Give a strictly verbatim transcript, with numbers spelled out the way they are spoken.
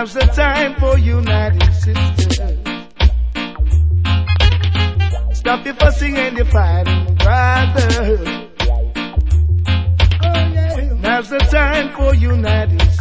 Now's the time for uniting sisters. Stop your fussing and your fighting, brothers. Oh yeah. Now's the time for uniting